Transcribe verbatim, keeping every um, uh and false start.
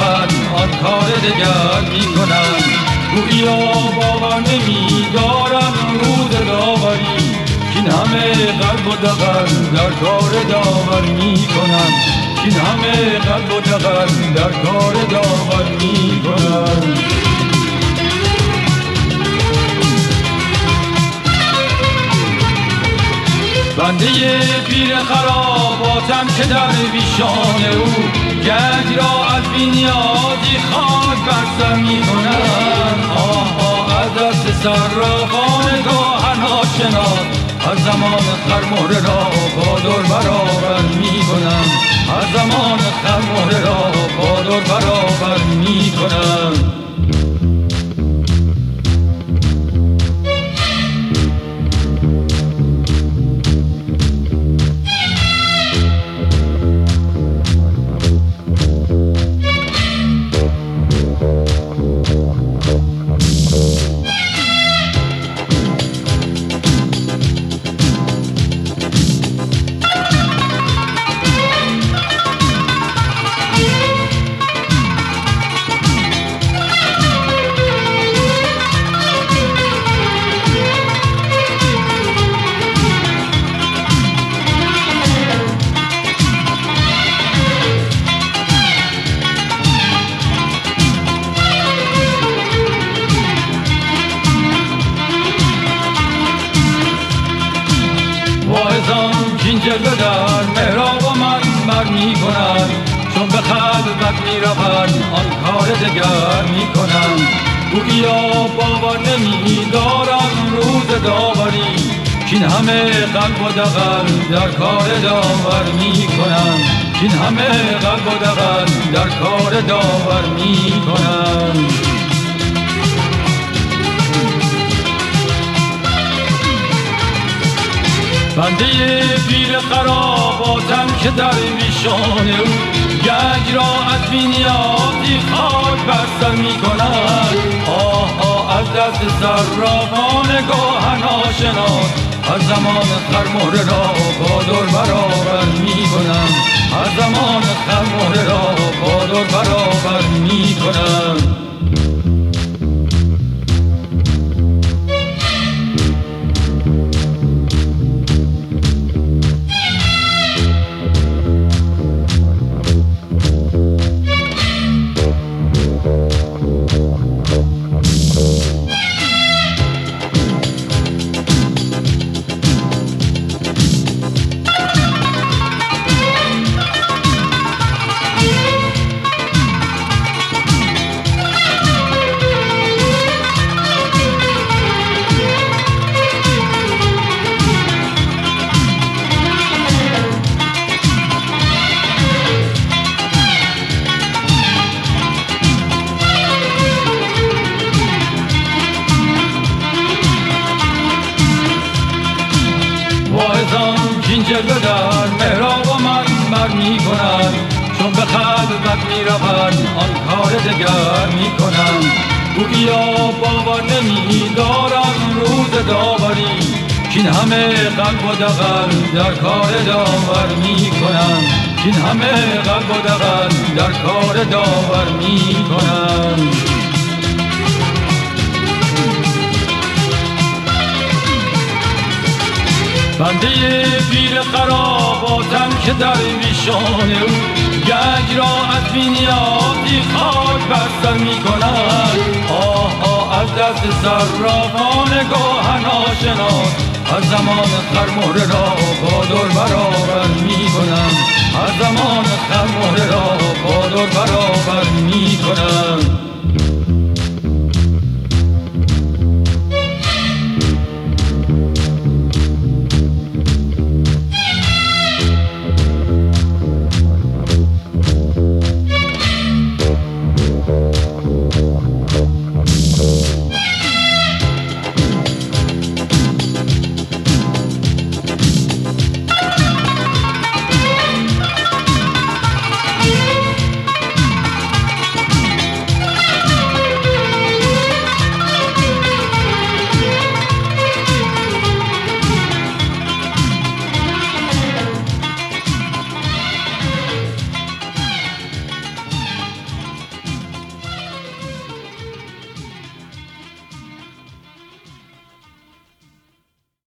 روند آن کار دگر می کنم. گوییا باور نمی دارم روز داوری، این همه قلب و دغل در کار داور می کنم، این همه قلب و دغل در کار داور می کنم. بنده پیر خراباتم که در ویشان او گنج را از بی‌نیازی خاک بر سر می کنم. آه آه از دست صرافان گاهر ناشناس از زمان خرمهره را با دور برابر می کنم، از زمان خرمهره را با دور برابر می کنم. جلوه در محراب من بر می کنم، چون به خلوت می روند آن کار دگر می کنم. گوییا باور نمی دارم روز داوری، کین همه قلب و دغل در کار داور می کنم، کین همه قلب و دغل در کار داور می کنم. بنده پیر خراباتم که در ویشان او گنج را از بی‌نیازی خاک بر سر می کند. آه آه از دست صرافان گاهر ناشناس از زمان خرمهره را با دور برابر می کنم، از زمان خرمهره را با دور برابر می کنم. این جلوه در محراب من بر می کنم، چون به خلوت می روند آن کار دگر می کنم. گوییا باور نمی دارم روز داوری، کین همه قلب و دغل در کار داور می کنم، کین همه قلب و دغل در کار داور می کنم. بنده پیر خراباتم که در ویشان او گنج را از بی‌نیازی خاک بر سر می کند. آه آه از دست صرافان گاهر ناشناس از زمان خرمهره را با دور برابر می کنم، از زمان خرمهره را با دور برابر می کنم.